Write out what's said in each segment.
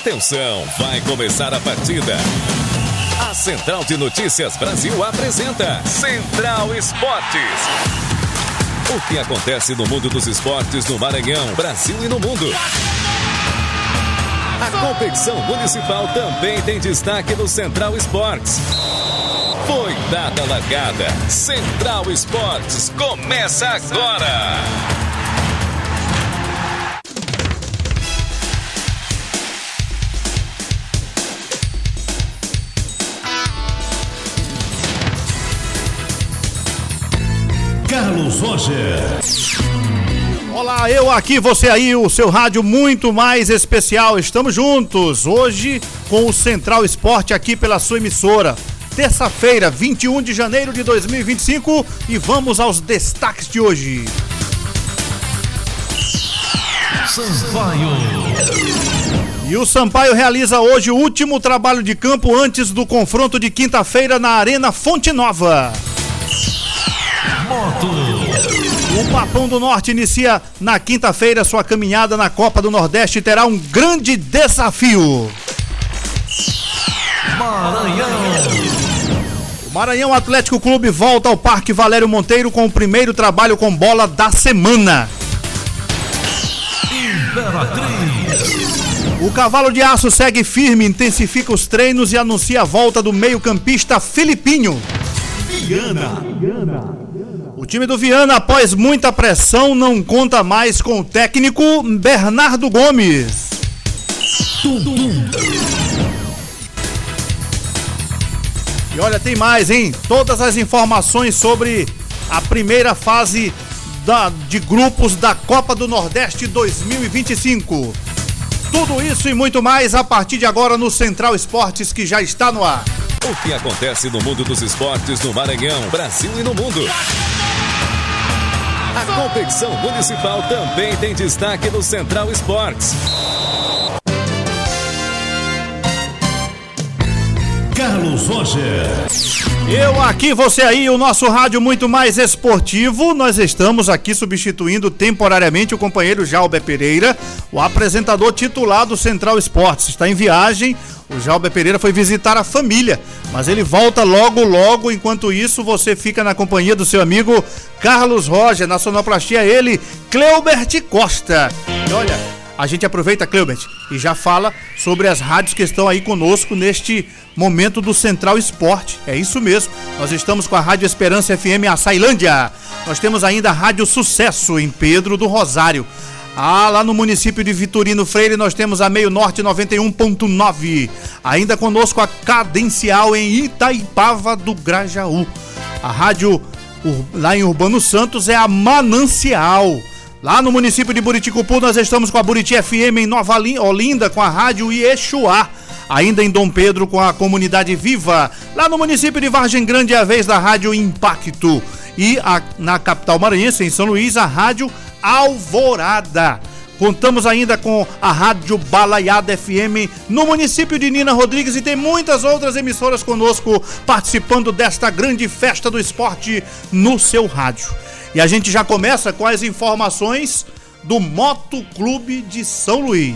Atenção, vai começar a partida. A Central de Notícias Brasil apresenta Central Esportes. O que acontece no mundo dos esportes no Maranhão, Brasil e no mundo. A competição municipal também tem destaque no Central Esportes. Foi dada a largada. Central Esportes começa agora. Carlos Roger. Olá, eu aqui, você aí, o seu rádio muito mais especial. Estamos juntos hoje com o Central Esporte aqui pela sua emissora. Terça-feira, 21 de janeiro de 2025 e vamos aos destaques de hoje. Sampaio. E o Sampaio realiza hoje o último trabalho de campo antes do confronto de quinta-feira na Arena Fonte Nova. Moto. O Papão do Norte inicia na quinta-feira sua caminhada na Copa do Nordeste e terá um grande desafio. Maranhão. O Maranhão Atlético Clube volta ao Parque Valério Monteiro com o primeiro trabalho com bola da semana. Imperatriz. O Cavalo de Aço segue firme, intensifica os treinos e anuncia a volta do meio-campista Filipinho. Viana. O time do Viana, após muita pressão, não conta mais com o técnico Bernardo Gomes. E olha, tem mais, hein? Todas as informações sobre a primeira fase de grupos da Copa do Nordeste 2025. Tudo isso e muito mais a partir de agora no Central Esportes, que já está no ar. O que acontece no mundo dos esportes no Maranhão, Brasil e no mundo. A competição municipal também tem destaque no Central Esportes. Carlos Roger. Eu aqui, você aí, o nosso rádio muito mais esportivo. Nós estamos aqui substituindo temporariamente o companheiro Jalber Pereira, o apresentador titular do Central Esportes. Está em viagem, o Jalber Pereira foi visitar a família, mas ele volta logo, logo. Enquanto isso, você fica na companhia do seu amigo Carlos Roger, na sonoplastia ele, Cleubert Costa. E olha, a gente aproveita, Cleubert, e já fala sobre as rádios que estão aí conosco neste momento do Central Esporte. É isso mesmo, nós estamos com a Rádio Esperança FM Açailândia. Nós temos ainda a Rádio Sucesso em Pedro do Rosário. Lá no município de Vitorino Freire nós temos a Meio Norte 91.9. Ainda conosco a Cadencial em Itaipava do Grajaú. A rádio lá em Urbano Santos é a Manancial. Lá no município de Buriticupu nós estamos com a Buriti FM em Nova Olinda com a Rádio Iexuá. Ainda em Dom Pedro com a Comunidade Viva. Lá no município de Vargem Grande é a vez da Rádio Impacto. E na capital maranhense, em São Luís, a Rádio Alvorada. Contamos ainda com a Rádio Balaiada FM no município de Nina Rodrigues e tem muitas outras emissoras conosco participando desta grande festa do esporte no seu rádio. E a gente já começa com as informações do Moto Clube de São Luís.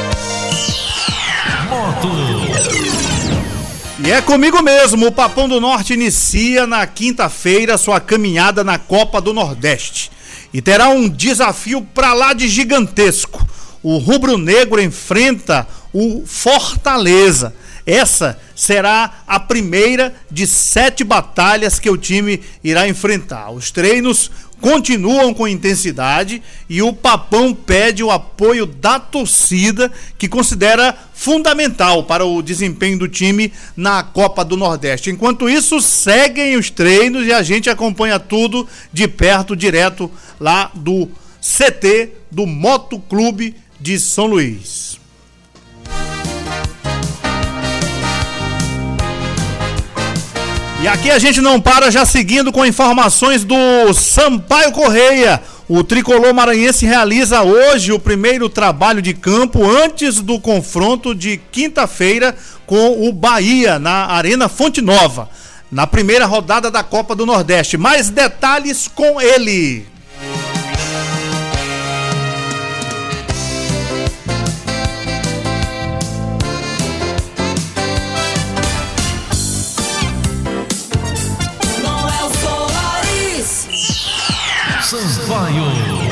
Moto. E é comigo mesmo, o Papão do Norte inicia na quinta-feira sua caminhada na Copa do Nordeste. E terá um desafio pra lá de gigantesco. O rubro-negro enfrenta o Fortaleza. Essa será a primeira de 7 batalhas que o time irá enfrentar. Os treinos continuam com intensidade e o Papão pede o apoio da torcida, que considera fundamental para o desempenho do time na Copa do Nordeste. Enquanto isso, seguem os treinos e a gente acompanha tudo de perto, direto lá do CT do Moto Clube de São Luís. E aqui a gente não para, já seguindo com informações do Sampaio Correia. O tricolor maranhense realiza hoje o primeiro trabalho de campo antes do confronto de quinta-feira com o Bahia na Arena Fonte Nova, na primeira rodada da Copa do Nordeste. Mais detalhes com ele. Sampaio.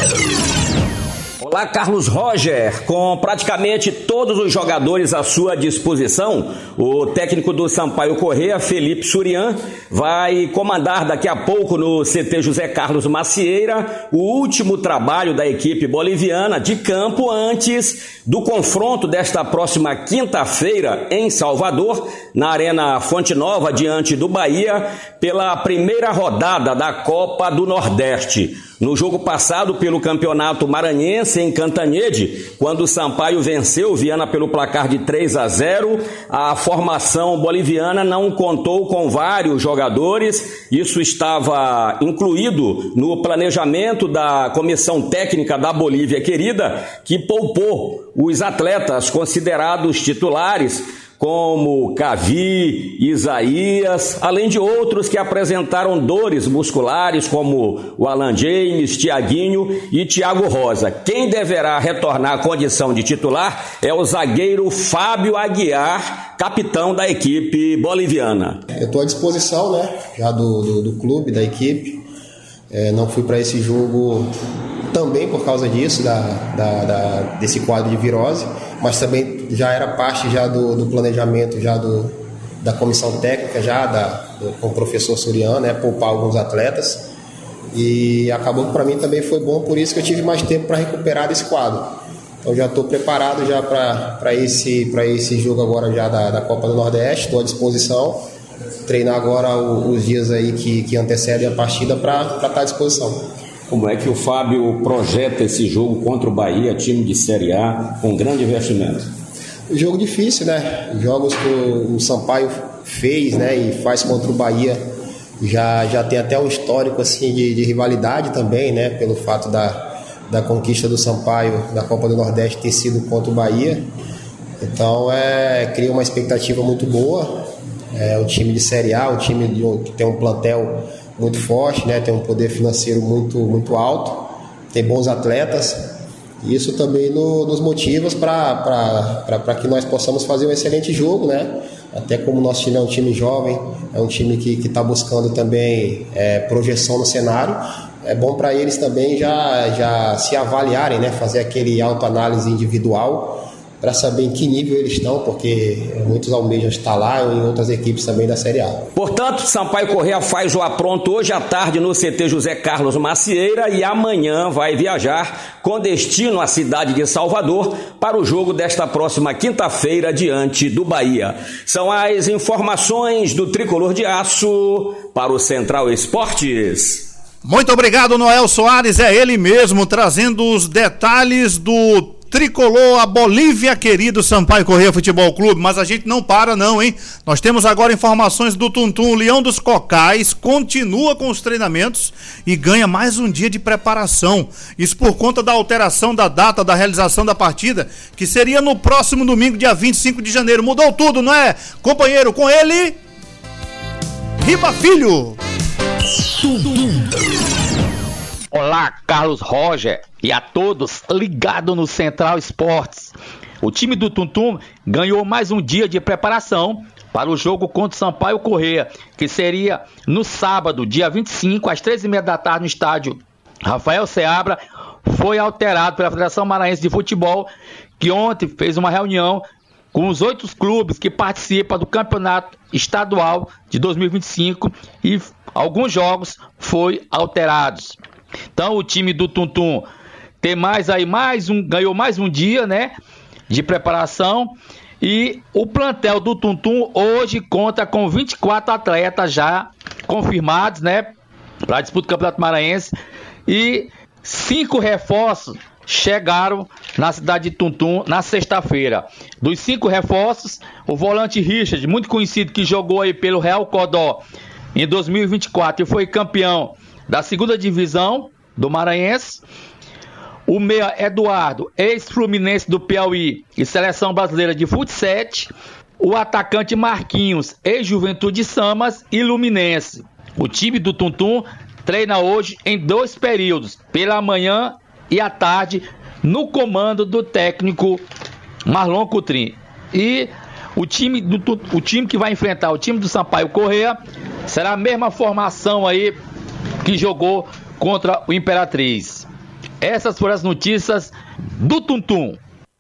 Olá, Carlos Roger. Com praticamente todos os jogadores à sua disposição, o técnico do Sampaio Corrêa, Felipe Surian, vai comandar daqui a pouco no CT José Carlos Macieira o último trabalho da equipe boliviana de campo antes do confronto desta próxima quinta-feira em Salvador, na Arena Fonte Nova, diante do Bahia, pela primeira rodada da Copa do Nordeste. No jogo passado pelo Campeonato Maranhense em Cantanhede, quando o Sampaio venceu o Viana pelo placar de 3-0, a formação boliviana não contou com vários jogadores. Isso estava incluído no planejamento da comissão técnica da Bolívia Querida, que poupou os atletas considerados titulares, como Cavi, Isaías, além de outros que apresentaram dores musculares, como o Alan James, Tiaguinho e Thiago Rosa. Quem deverá retornar à condição de titular é o zagueiro Fábio Aguiar, capitão da equipe boliviana. Eu estou à disposição, né, já do clube, da equipe. Não fui para esse jogo também por causa disso, desse quadro de virose, mas também já era parte já do planejamento já da comissão técnica, com o professor Surian, né, poupar alguns atletas, e acabou que para mim também foi bom, por isso que eu tive mais tempo para recuperar desse quadro. Então já estou preparado já para esse jogo agora já da Copa do Nordeste, estou à disposição, treinar agora os dias aí que antecedem a partida para estar à disposição. Como é que o Fábio projeta esse jogo contra o Bahia, time de Série A, com grande investimento? Jogo difícil, né? Jogos que o Sampaio fez, né, e faz contra o Bahia, já tem até um histórico assim, de rivalidade também, né? Pelo fato da conquista do Sampaio da Copa do Nordeste ter sido contra o Bahia. Então cria uma expectativa muito boa. O time de Série A, o time que tem um plantel muito forte, né? Tem um poder financeiro muito alto, tem bons atletas, e isso também nos motiva para que nós possamos fazer um excelente jogo, né? Até como o nosso time é um time jovem, é um time que está buscando também projeção no cenário, é bom para eles também já se avaliarem, né? Fazer aquele autoanálise individual para saber em que nível eles estão, porque muitos almejam estar lá ou em outras equipes também da Série A. Portanto, Sampaio Corrêa faz o apronto hoje à tarde no CT José Carlos Macieira e amanhã vai viajar com destino à cidade de Salvador para o jogo desta próxima quinta-feira diante do Bahia. São as informações do Tricolor de Aço para o Central Esportes. Muito obrigado, Noel Soares, é ele mesmo, trazendo os detalhes do Tricolor, a Bolívia Querido Sampaio Corrêa Futebol Clube. Mas a gente não para não, hein? Nós temos agora informações do Tuntum. O Leão dos Cocais continua com os treinamentos e ganha mais um dia de preparação. Isso por conta da alteração da data da realização da partida, que seria no próximo domingo, dia 25 de janeiro. Mudou tudo, não é, companheiro? Com ele, Riba Filho. Olá, Carlos Roger e a todos ligados no Central Esportes. O time do Tuntum ganhou mais um dia de preparação para o jogo contra o Sampaio Corrêa, que seria no sábado, dia 25, às 13h30 da tarde, no estádio Rafael Seabra. Foi alterado pela Federação Maranhense de Futebol, que ontem fez uma reunião com os 8 clubes que participam do Campeonato Estadual de 2025 e alguns jogos foram alterados. Então o time do Tuntum tem ganhou mais um dia, né, de preparação, e o plantel do Tuntum hoje conta com 24 atletas já confirmados, né, para a disputa do Campeonato Maranhense, e 5 reforços chegaram na cidade de Tuntum na sexta-feira. Dos 5 reforços, o volante Richard, muito conhecido, que jogou aí pelo Real Codó em 2024 e foi campeão da segunda divisão do Maranhense. O meia Eduardo, ex-Fluminense do Piauí e seleção brasileira de futsal. O atacante Marquinhos, ex-Juventude Samas e Luminense. O time do Tuntum treina hoje em 2 períodos, pela manhã e à tarde, no comando do técnico Marlon Coutrin. E o time que vai enfrentar o time do Sampaio Corrêa será a mesma formação aí que jogou contra o Imperatriz. Essas foram as notícias do Tuntum.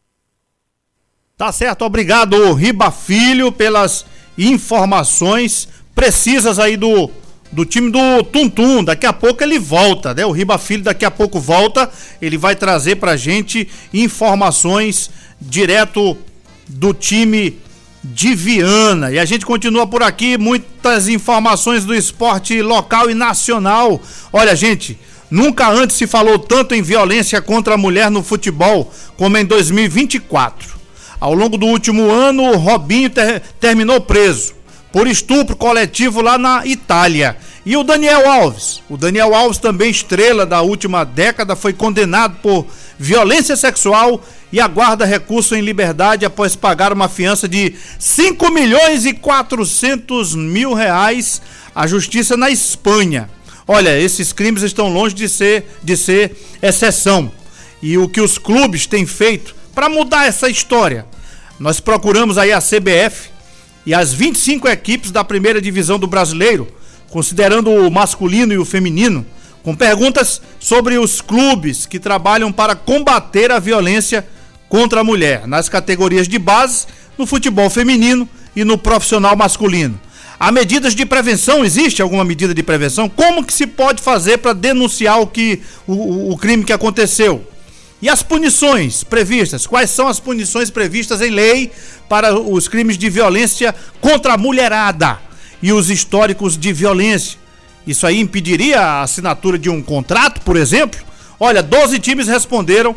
Tá certo, obrigado Riba Filho pelas informações precisas aí do time do Tuntum. Daqui a pouco ele volta, né? O Riba Filho daqui a pouco volta, ele vai trazer pra gente informações direto do time de Viana. E a gente continua por aqui, muitas informações do esporte local e nacional. Olha, gente, nunca antes se falou tanto em violência contra a mulher no futebol como em 2024. Ao longo do último ano, o Robinho terminou preso por estupro coletivo lá na Itália. E o Daniel Alves, também estrela da última década, foi condenado por violência sexual e aguarda recurso em liberdade após pagar uma fiança de 5.400.000 reais à justiça na Espanha. Olha, esses crimes estão longe de ser exceção. E o que os clubes têm feito para mudar essa história? Nós procuramos aí a CBF e as 25 equipes da primeira divisão do Brasileiro, considerando o masculino e o feminino, com perguntas sobre os clubes que trabalham para combater a violência contra a mulher, nas categorias de base, no futebol feminino e no profissional masculino. Há medidas de prevenção? Existe alguma medida de prevenção? Como que se pode fazer para denunciar o crime que aconteceu? E as punições previstas? Quais são as punições previstas em lei para os crimes de violência contra a mulherada e os históricos de violência? Isso aí impediria a assinatura de um contrato, por exemplo? Olha, 12 times responderam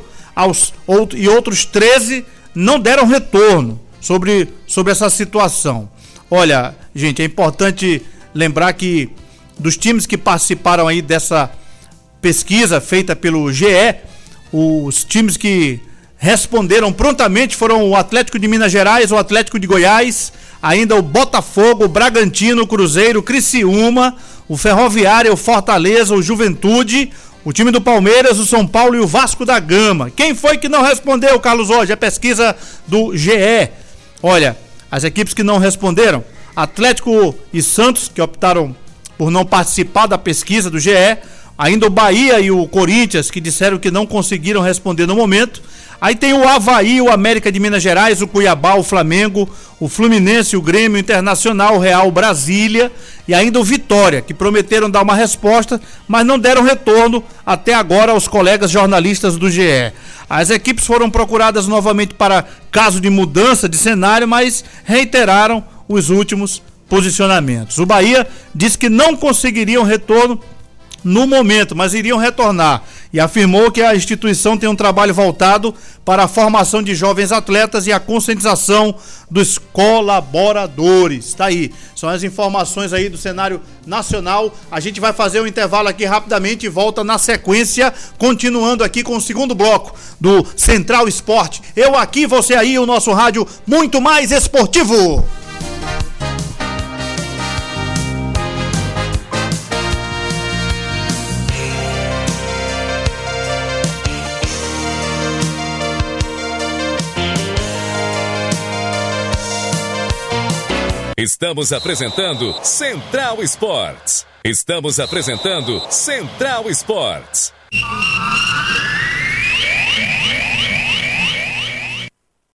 e outros 13 não deram retorno sobre essa situação. Olha, gente, é importante lembrar que dos times que participaram aí dessa pesquisa feita pelo GE, os times que responderam prontamente foram o Atlético de Minas Gerais, o Atlético de Goiás, ainda o Botafogo, o Bragantino, o Cruzeiro, o Criciúma, o Ferroviária, o Fortaleza, o Juventude, o time do Palmeiras, o São Paulo e o Vasco da Gama. Quem foi que não respondeu, Carlos Hoje? A pesquisa do GE. Olha, as equipes que não responderam, Atlético e Santos, que optaram por não participar da pesquisa do GE, ainda o Bahia e o Corinthians, que disseram que não conseguiram responder no momento. Aí tem o Avaí, o América de Minas Gerais, o Cuiabá, o Flamengo, o Fluminense, o Grêmio, o Internacional, o Real, o Brasília e ainda o Vitória, que prometeram dar uma resposta, mas não deram retorno até agora aos colegas jornalistas do GE. As equipes foram procuradas novamente para caso de mudança de cenário, mas reiteraram os últimos posicionamentos. O Bahia disse que não conseguiriam retorno no momento, mas iriam retornar, e afirmou que a instituição tem um trabalho voltado para a formação de jovens atletas e a conscientização dos colaboradores. Tá aí, são as informações aí do cenário nacional. A gente vai fazer um intervalo aqui rapidamente e volta na sequência, continuando aqui com o segundo bloco do Central Esporte. Eu aqui, você aí, o nosso rádio muito mais esportivo. Estamos apresentando Central Esportes.